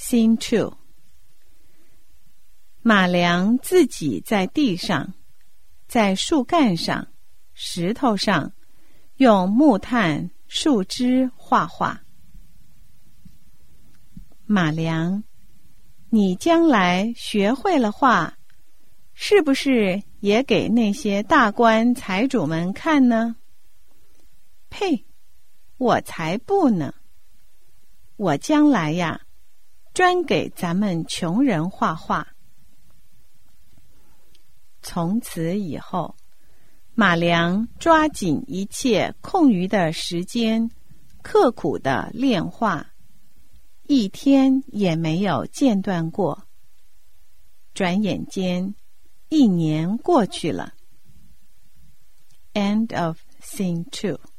Scene 2。马良自己在地上，在树干上、石头上，用木炭、树枝画画。马良，你将来学会了画，是不是也给那些大官财主们看呢？呸，我才不呢！我将来呀，专给咱们穷人画画。从此以后，马良抓紧一切空余的时间，刻苦地练画，一天也没有间断过。转眼间，1年过去了。End of Scene 2